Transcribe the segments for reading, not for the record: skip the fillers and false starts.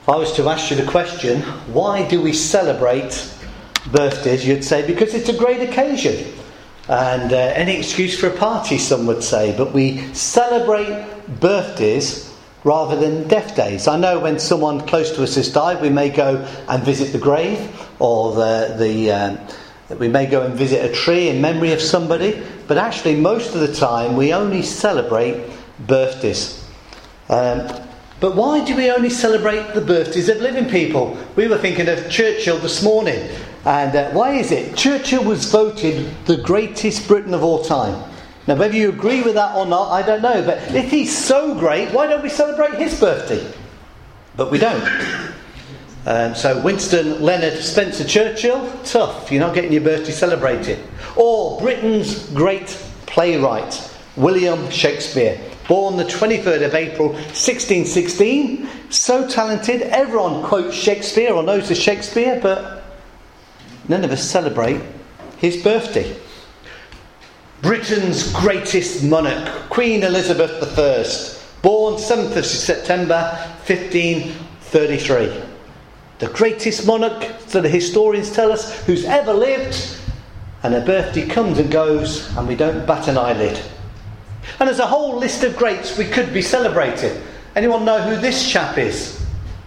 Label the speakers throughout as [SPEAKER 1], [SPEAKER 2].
[SPEAKER 1] If I was to ask you the question, why do we celebrate birthdays? You'd say, because it's a great occasion. And any excuse for a party, some would say. But we celebrate birthdays rather than death days. I know when someone close to us has died, we may go and visit the grave, or we may go and visit a tree in memory of somebody. But actually, most of the time, we only celebrate birthdays. But why do we only celebrate the birthdays of living people? We were thinking of Churchill this morning. And why is it? Churchill was voted the greatest Briton of all time. Now, whether you agree with that or not, I don't know. But if he's so great, why don't we celebrate his birthday? But we don't. So Winston Leonard Spencer Churchill, tough. You're not getting your birthday celebrated. Or Britain's great playwright, William Shakespeare. Born the 23rd of April 1616. So talented, everyone quotes Shakespeare or knows the Shakespeare, but none of us celebrate his birthday. Britain's greatest monarch, Queen Elizabeth I. Born 7th of September 1533. The greatest monarch, so the historians tell us, who's ever lived. And her birthday comes and goes and we don't bat an eyelid. And there's a whole list of greats we could be celebrating. Anyone know who this chap is?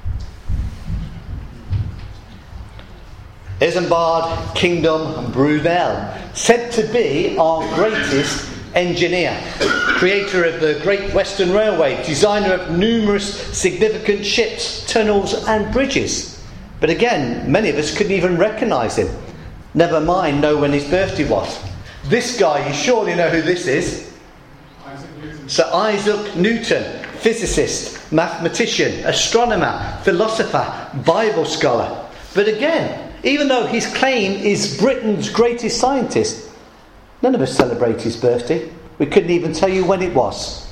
[SPEAKER 1] Isambard Kingdom Bruvel, said to be our greatest engineer, creator of the Great Western Railway, designer of numerous significant ships, tunnels and bridges. But again, many of us couldn't even recognise him. Never mind know when his birthday was. This guy, you surely know who this is. Sir Isaac Newton, physicist, mathematician, astronomer, philosopher, Bible scholar. But again, even though his claim is Britain's greatest scientist, none of us celebrate his birthday. We couldn't even tell you when it was.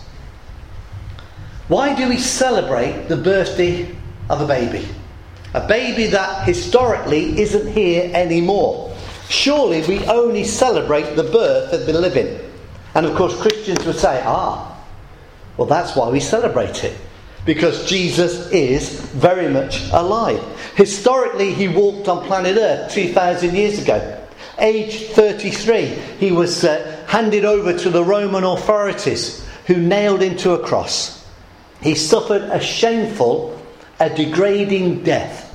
[SPEAKER 1] Why do we celebrate the birthday of a baby? A baby that historically isn't here anymore. Surely we only celebrate the birth of the living. And of course Christians would say, well that's why we celebrate it. Because Jesus is very much alive. Historically he walked on planet Earth 2,000 years ago. Age 33, he was handed over to the Roman authorities, who nailed him to a cross. He suffered a shameful, a degrading death.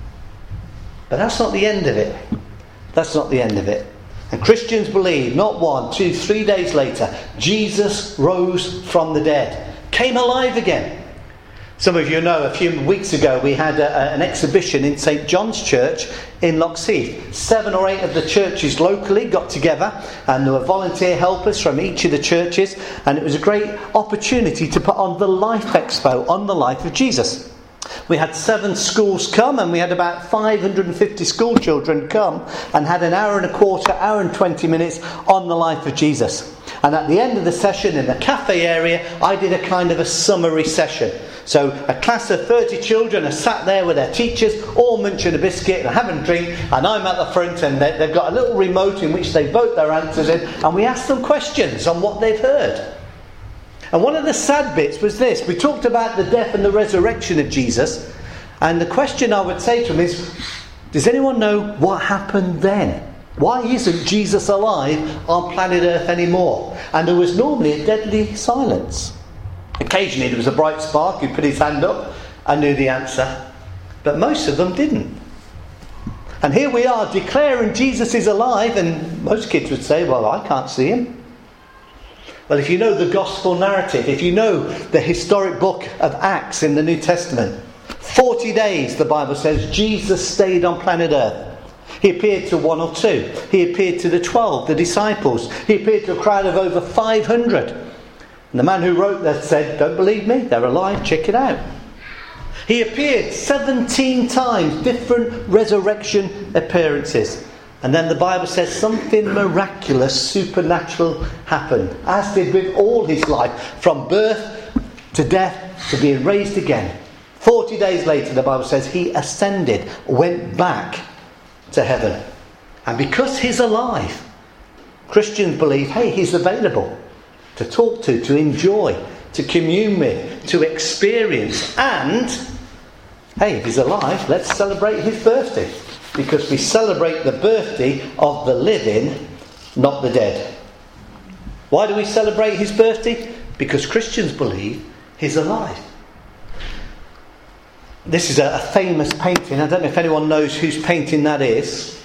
[SPEAKER 1] But that's not the end of it. That's not the end of it. And Christians believe, not 1, 2, 3 days later, Jesus rose from the dead, came alive again. Some of you know, a few weeks ago we had an exhibition in St John's Church in Loxheath. 7 or 8 of the churches locally got together, and there were volunteer helpers from each of the churches, and it was a great opportunity to put on the Life Expo on the life of Jesus. We had 7 schools come, and we had about 550 school children come and had an hour and a quarter, hour and 20 minutes on the life of Jesus. And at the end of the session in the cafe area, I did a kind of a summary session. So a class of 30 children are sat there with their teachers, all munching a biscuit and having a drink, and I'm at the front, and they've got a little remote in which they vote their answers in, and we ask them questions on what they've heard. And one of the sad bits was this. We talked about the death and the resurrection of Jesus, and the question I would say to them is, does anyone know what happened then? Why isn't Jesus alive on planet Earth anymore? And there was normally a deadly silence. Occasionally there was a bright spark who put his hand up and knew the answer. But most of them didn't. And here we are declaring Jesus is alive, and most kids would say, well, I can't see him. Well, if you know the gospel narrative, if you know the historic book of Acts in the New Testament, 40 days, the Bible says, Jesus stayed on planet Earth. He appeared to 1 or 2. He appeared to the 12, the disciples. He appeared to a crowd of over 500. And the man who wrote that said, don't believe me, they're alive, check it out. He appeared 17 times, different resurrection appearances. And then the Bible says something miraculous, supernatural happened, as did with all his life, from birth to death to being raised again. 40 days later, the Bible says he ascended, went back to heaven. And because he's alive, Christians believe, hey, he's available to talk to enjoy, to commune with, to experience, and hey, if he's alive, let's celebrate his birthday. Because we celebrate the birthday of the living, not the dead. Why do we celebrate his birthday? Because Christians believe he's alive. This is a famous painting. I don't know if anyone knows whose painting that is.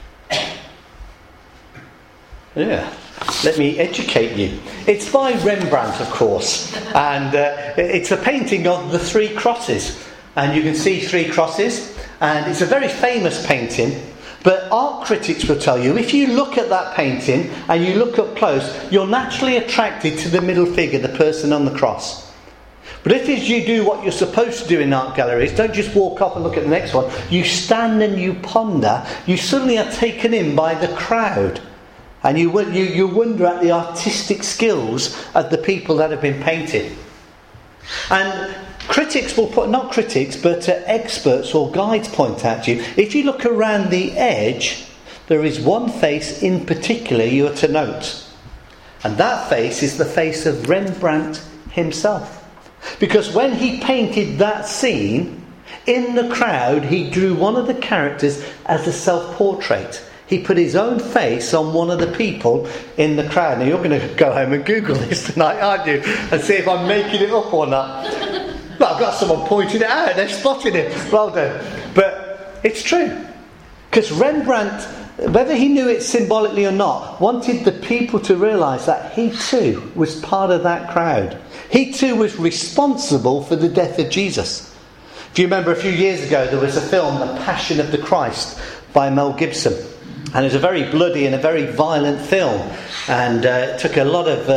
[SPEAKER 1] Yeah, let me educate you. It's by Rembrandt, of course. And it's a painting of the 3 crosses. And you can see 3 crosses. And it's a very famous painting. But art critics will tell you, if you look at that painting and you look up close, you're naturally attracted to the middle figure, the person on the cross. But if as you do what you're supposed to do in art galleries, don't just walk off and look at the next one. You stand and you ponder. You suddenly are taken in by the crowd. And you wonder at the artistic skills of the people that have been painted. And critics will put, not critics, but experts or guides point out to you, if you look around the edge, there is one face in particular you are to note. And that face is the face of Rembrandt himself. Because when he painted that scene, in the crowd, he drew one of the characters as a self-portrait. He put his own face on one of the people in the crowd. Now you're going to go home and Google this tonight, aren't you? And see if I'm making it up or not. Well, I've got someone pointing it out. They've spotted it. Well done. But it's true. Because Rembrandt, whether he knew it symbolically or not, wanted the people to realise that he too was part of that crowd. He too was responsible for the death of Jesus. If you remember a few years ago, there was a film, The Passion of the Christ, by Mel Gibson. And it was a very bloody and a very violent film. And it took a lot of,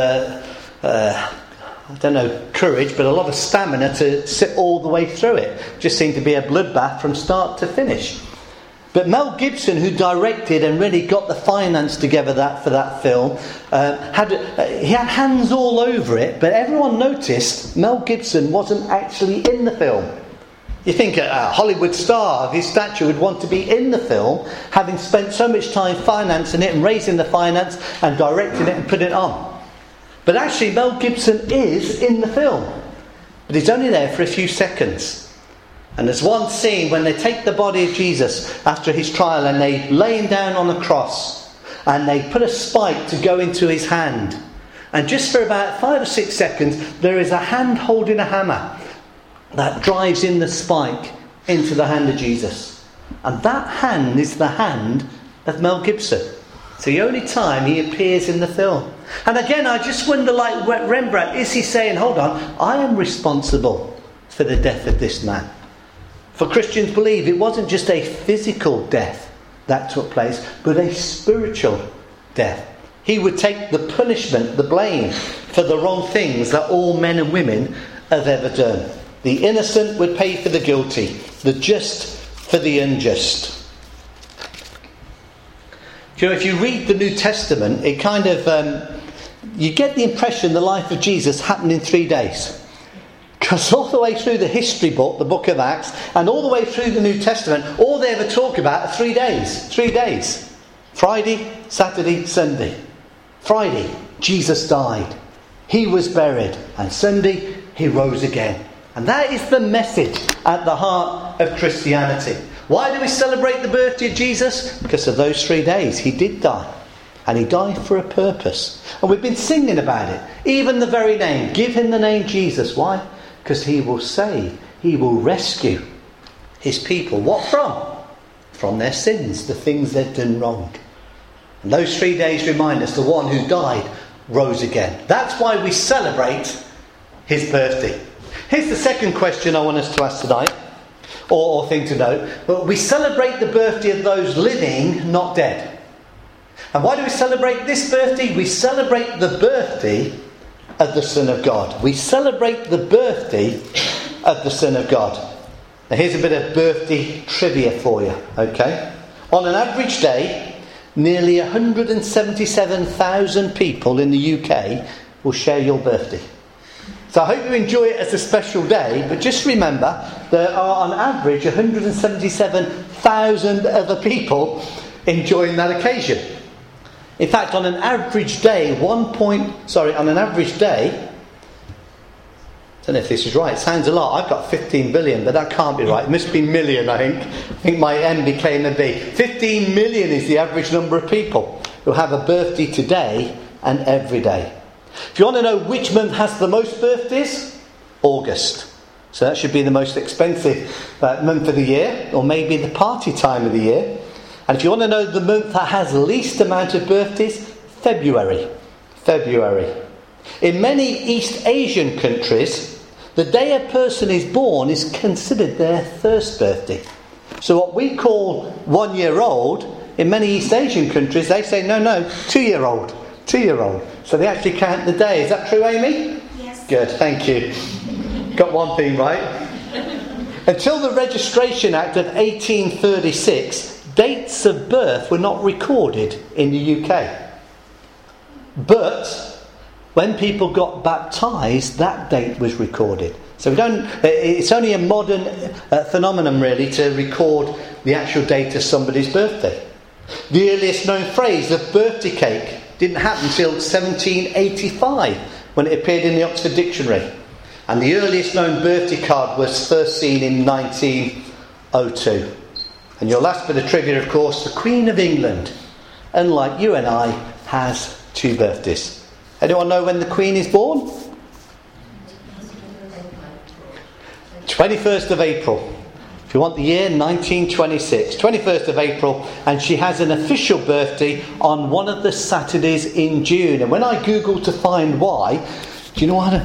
[SPEAKER 1] courage, but a lot of stamina to sit all the way through it. Just seemed to be a bloodbath from start to finish. But Mel Gibson, who directed and really got the finance together for that film, he had hands all over it, but everyone noticed Mel Gibson wasn't actually in the film. You think a Hollywood star of his stature would want to be in the film, having spent so much time financing it and raising the finance and directing it and putting it on. But actually Mel Gibson is in the film, but he's only there for a few seconds. And there's one scene when they take the body of Jesus after his trial and they lay him down on a cross and they put a spike to go into his hand. And just for about 5 or 6 seconds, there is a hand holding a hammer that drives in the spike into the hand of Jesus. And that hand is the hand of Mel Gibson. It's the only time he appears in the film. And again, I just wonder, like Rembrandt, is he saying, hold on, I am responsible for the death of this man? For Christians believe it wasn't just a physical death that took place, but a spiritual death. He would take the punishment, the blame for the wrong things that all men and women have ever done. The innocent would pay for the guilty, the just for the unjust. You know, if you read the New Testament, it kind of you get the impression the life of Jesus happened in 3 days. Because all the way through the history book, the book of Acts, and all the way through the New Testament, all they ever talk about are 3 days. 3 days. Friday, Saturday, Sunday. Friday, Jesus died. He was buried. And Sunday, he rose again. And that is the message at the heart of Christianity. Why do we celebrate the birthday of Jesus? Because of those 3 days. He did die. And he died for a purpose. And we've been singing about it. Even the very name. Give him the name Jesus. Why? Because he will save, he will rescue his people. What from? From their sins, the things they've done wrong. And those 3 days remind us the one who died rose again. That's why we celebrate his birthday. Here's the second question I want us to ask tonight, or thing to note. But we celebrate the birthday of those living, not dead. And why do we celebrate this birthday? We celebrate the birthday of the Son of God. We celebrate the birthday of the Son of God. Now here's a bit of birthday trivia for you, okay? On an average day, nearly 177,000 people in the UK will share your birthday. So I hope you enjoy it as a special day, but just remember there are on average 177,000 other people enjoying that occasion. In fact, on an average day, I don't know if this is right. It sounds a lot. I've got 15 billion, but that can't be right. It must be million, I think. I think my M became a B. 15 million is the average number of people who have a birthday today and every day. If you want to know which month has the most birthdays, August. So that should be the most expensive month of the year, or maybe the party time of the year. And if you want to know the month that has least amount of birthdays, February. In many East Asian countries, the day a person is born is considered their first birthday. So what we call 1 year old, in many East Asian countries, they say, no, 2 year old. 2 year old. So they actually count the day. Is that true, Amy?
[SPEAKER 2] Yes.
[SPEAKER 1] Good, thank you. Got one thing right. Until the Registration Act of 1836, dates of birth were not recorded in the UK. But when people got baptised, that date was recorded. So it's only a modern phenomenon really to record the actual date of somebody's birthday. The earliest known phrase of birthday cake didn't happen until 1785 when it appeared in the Oxford Dictionary. And the earliest known birthday card was first seen in 1902. And your last bit of trivia, of course, the Queen of England, unlike you and I, has 2 birthdays. Anyone know when the Queen is born? 21st of April. If you want the year, 1926. 21st of April. And she has an official birthday on one of the Saturdays in June. And when I googled to find why, do you know what?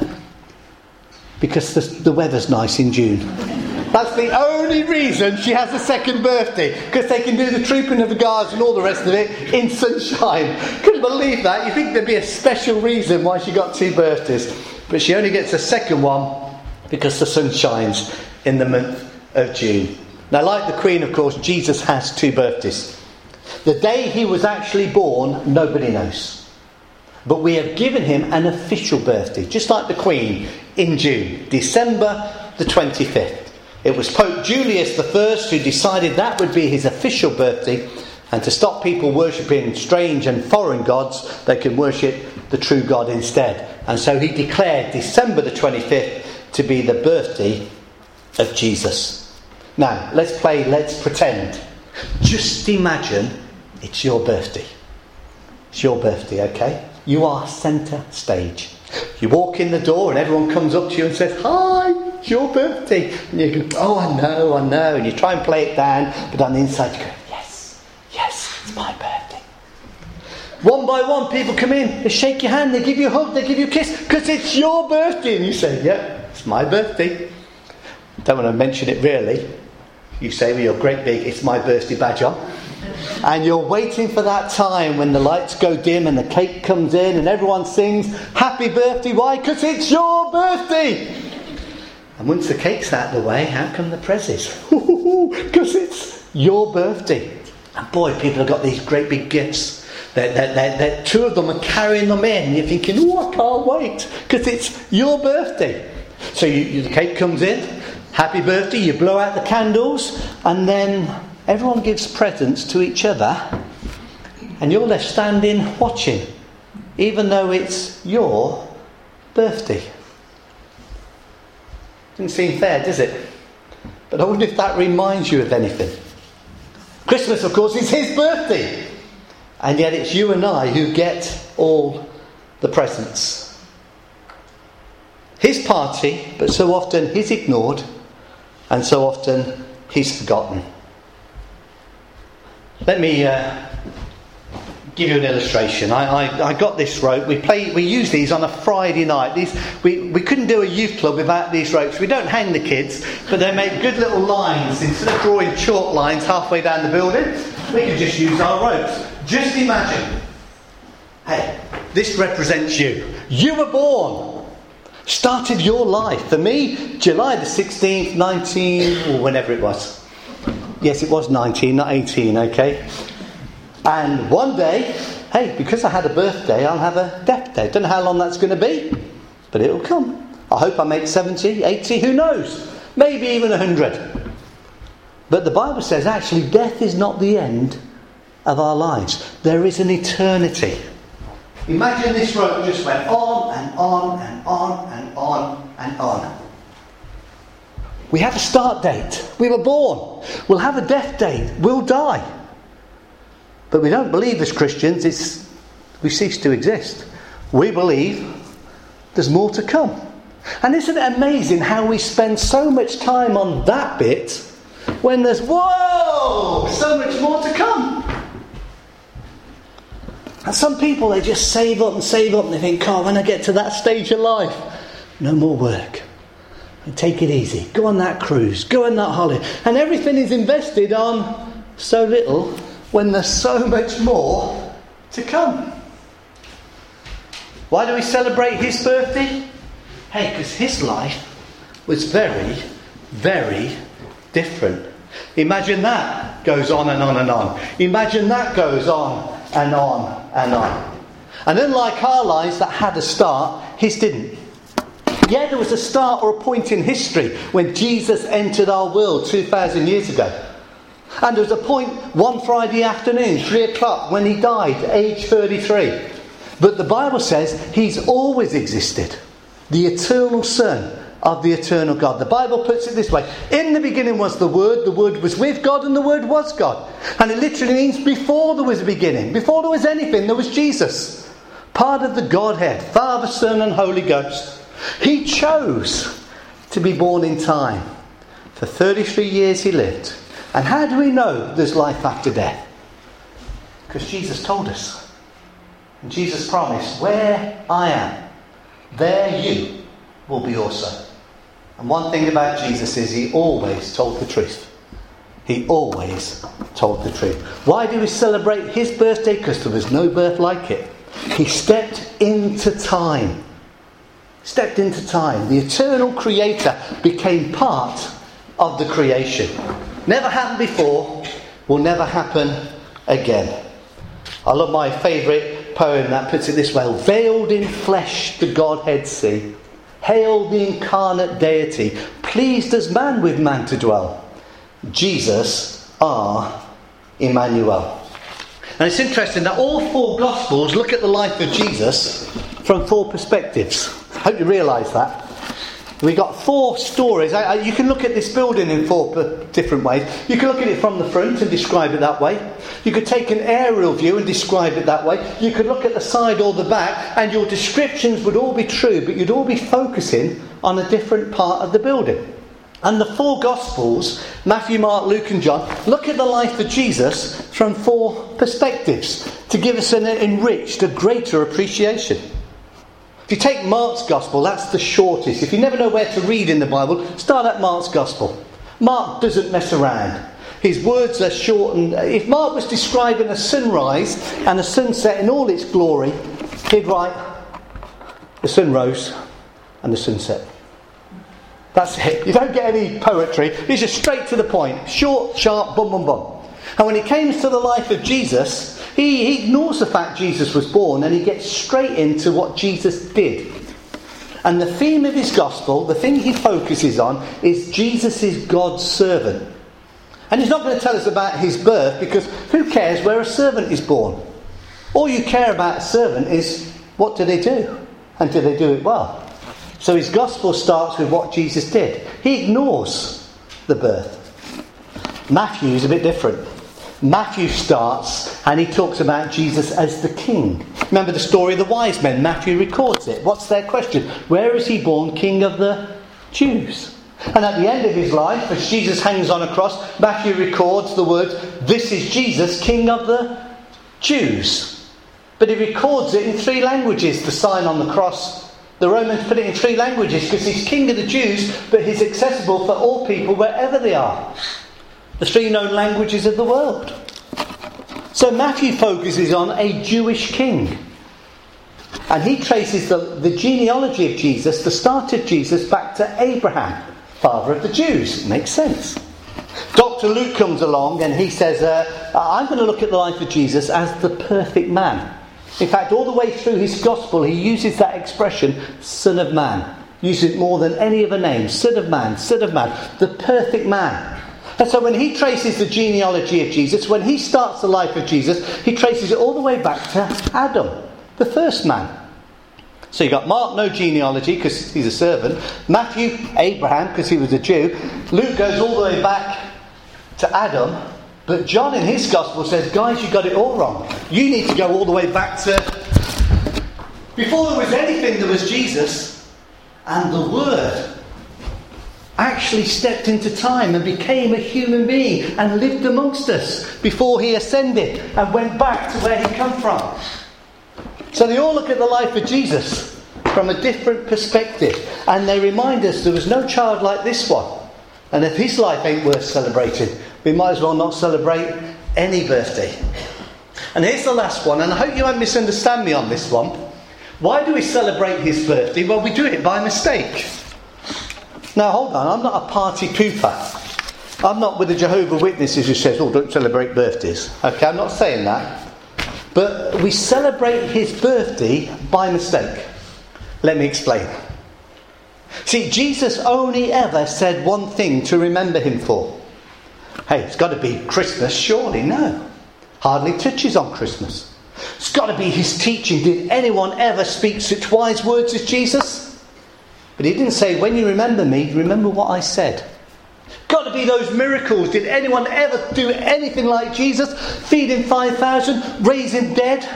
[SPEAKER 1] Because the weather's nice in June. That's the only reason she has a second birthday. Because they can do the Trooping of the Guards and all the rest of it in sunshine. Couldn't believe that. You'd think there'd be a special reason why she got 2 birthdays. But she only gets a second one because the sun shines in the month of June. Now, like the Queen, of course, Jesus has 2 birthdays. The day he was actually born, nobody knows. But we have given him an official birthday, just like the Queen, in June, December the 25th. It was Pope Julius I who decided that would be his official birthday, and to stop people worshipping strange and foreign gods, they can worship the true God instead. And so he declared December the 25th to be the birthday of Jesus. Now, let's pretend. Just imagine it's your birthday. It's your birthday, okay? You are centre stage. You walk in the door and everyone comes up to you and says, "Hi, it's your birthday." And you go, "Oh, I know." And you try and play it down, but on the inside you go, yes, it's my birthday. One by one, people come in, they shake your hand, they give you a hug, they give you a kiss, because it's your birthday. And you say, "Yeah, it's my birthday." Don't want to mention it really. You say with your great big "it's my birthday" badge on. And you're waiting for that time when the lights go dim and the cake comes in and everyone sings "Happy Birthday." Why? Because it's your birthday. And once the cake's out of the way, how come the prezzies? Because it's your birthday. And boy, people have got these great big gifts. They're 2 of them are carrying them in. You're thinking, "Oh, I can't wait," because it's your birthday. So the cake comes in, happy birthday, you blow out the candles, and then everyone gives presents to each other, and you're left standing watching, even though it's your birthday. Doesn't seem fair, does it? But I wonder if that reminds you of anything. Christmas, of course, is his birthday, and yet it's you and I who get all the presents. His party, but so often he's ignored, and so often he's forgotten. Let me give you an illustration. I got this rope. We use these on a Friday night. We couldn't do a youth club without these ropes. We don't hang the kids, but they make good little lines. Instead of drawing chalk lines halfway down the building, we can just use our ropes. Just imagine. Hey, this represents you. You were born. Started your life. For me, July the 16th, or whenever it was. Yes, it was 19, not 18, okay? And one day, hey, because I had a birthday, I'll have a death day. Don't know how long that's going to be, but it'll come. I hope I make 70, 80, who knows? Maybe even 100. But the Bible says actually death is not the end of our lives. There is an eternity. Imagine this rope just went on and on and on and on, and on. We have a start date. We were born. We'll have a death date. We'll die. But we don't believe as Christians we cease to exist. We believe there's more to come. And isn't it amazing how we spend so much time on that bit when there's, so much more to come? And some people, they just save up and they think, when I get to that stage of life, no more work. And take it easy. Go on that cruise. Go on that holiday. And everything is invested on so little when there's so much more to come. Why do we celebrate his birthday? Hey, because his life was very, very different. Imagine that goes on and on and on. Imagine that goes on and on and on. And unlike our lives that had a start, his didn't. Yeah, there was a start or a point in history when Jesus entered our world 2,000 years ago. And there was a point one Friday afternoon, 3 o'clock, when he died, age 33. But the Bible says he's always existed. The eternal Son of the eternal God. The Bible puts it this way. In the beginning was the Word was with God, and the Word was God. And it literally means before there was a beginning, before there was anything, there was Jesus. Part of the Godhead, Father, Son and Holy Ghost. He chose to be born in time. For 33 years he lived. And how do we know there's life after death? Because Jesus told us. And Jesus promised, where I am, there you will be also. And one thing about Jesus is he always told the truth. He always told the truth. Why do we celebrate his birthday? Because there was no birth like it. He stepped into time. Stepped into time. The eternal creator became part of the creation. Never happened before, will never happen again. I love my favourite poem that puts it this way. Veiled in flesh the Godhead see. Hail the incarnate deity. Pleased as man with man to dwell. Jesus our Emmanuel. And it's interesting that all 4 Gospels look at the life of Jesus from 4 perspectives. I hope you realise that. We've got 4 stories. You can look at this building in 4 different ways. You can look at it from the front and describe it that way. You could take an aerial view and describe it that way. You could look at the side or the back, and your descriptions would all be true, but you'd all be focusing on a different part of the building. And the 4 Gospels, Matthew, Mark, Luke and John, look at the life of Jesus from 4 perspectives to give us an enriched, a greater appreciation. If you take Mark's Gospel, that's the shortest. If you never know where to read in the Bible, start at Mark's Gospel. Mark doesn't mess around. His words are short, and if Mark was describing a sunrise and a sunset in all its glory, he'd write, the sun rose and the sun set. That's it. You don't get any poetry. It's just straight to the point. Short, sharp, bum, bum, bum. And when it comes to the life of Jesus, he ignores the fact Jesus was born and he gets straight into what Jesus did. And the theme of his gospel, the thing he focuses on, is Jesus is God's servant. And he's not going to tell us about his birth, because who cares where a servant is born? All you care about a servant is, what do they do? And do they do it well? So his gospel starts with what Jesus did. He ignores the birth. Matthew is a bit different. Matthew starts and he talks about Jesus as the king. Remember the story of the wise men? Matthew records it. What's their question? Where is he born king of the Jews? And at the end of his life, as Jesus hangs on a cross, Matthew records the words, this is Jesus, king of the Jews. But he records it in 3 languages, the sign on the cross. The Romans put it in 3 languages because he's king of the Jews, but he's accessible for all people wherever they are. The 3 known languages of the world. So Matthew focuses on a Jewish king. And he traces the genealogy of Jesus, the start of Jesus, back to Abraham, father of the Jews. It makes sense. Dr. Luke comes along and he says, I'm going to look at the life of Jesus as the perfect man. In fact, all the way through his gospel, he uses that expression, Son of Man. Uses it more than any other name. Son of Man, the perfect man. And so when he traces the genealogy of Jesus, when he starts the life of Jesus, he traces it all the way back to Adam, the first man. So you got Mark, no genealogy because he's a servant. Matthew, Abraham because he was a Jew. Luke goes all the way back to Adam. But John in his gospel says, guys, you got it all wrong. You need to go all the way back to before there was anything, there was Jesus. And the Word actually stepped into time and became a human being and lived amongst us before he ascended and went back to where he come from. So they all look at the life of Jesus from a different perspective, and they remind us there was no child like this one. And if his life ain't worth celebrating, we might as well not celebrate any birthday. And here's the last one, and I hope you won't misunderstand me on this one. Why do we celebrate his birthday? Well, we do it by mistake. Now, hold on, I'm not a party pooper. I'm not with the Jehovah's Witnesses who says, oh, don't celebrate birthdays. Okay, I'm not saying that. But we celebrate his birthday by mistake. Let me explain. See, Jesus only ever said one thing to remember him for. Hey, it's got to be Christmas, surely? No. Hardly touches on Christmas. It's got to be his teaching. Did anyone ever speak such wise words as Jesus? But he didn't say, when you remember me, remember what I said. Got to be those miracles. Did anyone ever do anything like Jesus? Feeding 5,000, raising dead?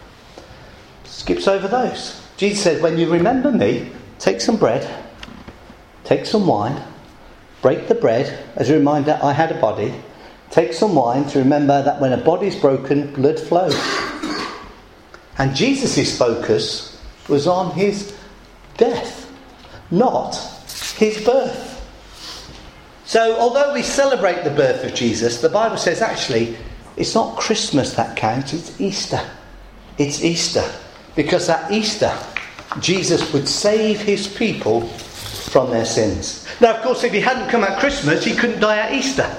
[SPEAKER 1] Skips over those. Jesus said, when you remember me, take some bread, take some wine, break the bread as a reminder I had a body, take some wine to remember that when a body's broken, blood flows. And Jesus' focus was on his death, not his birth. So although we celebrate the birth of Jesus, the Bible says actually it's not Christmas that counts, it's Easter. It's Easter. Because at Easter, Jesus would save his people from their sins. Now, of course, if he hadn't come at Christmas, he couldn't die at Easter.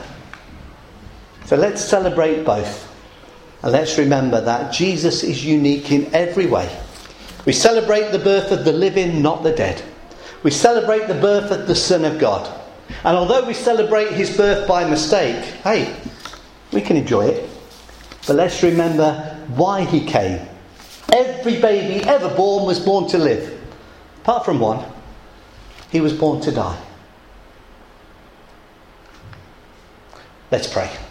[SPEAKER 1] So let's celebrate both. And let's remember that Jesus is unique in every way. We celebrate the birth of the living, not the dead. We celebrate the birth of the Son of God. And although we celebrate his birth by mistake, hey, we can enjoy it. But let's remember why he came. Every baby ever born was born to live. Apart from one, he was born to die. Let's pray.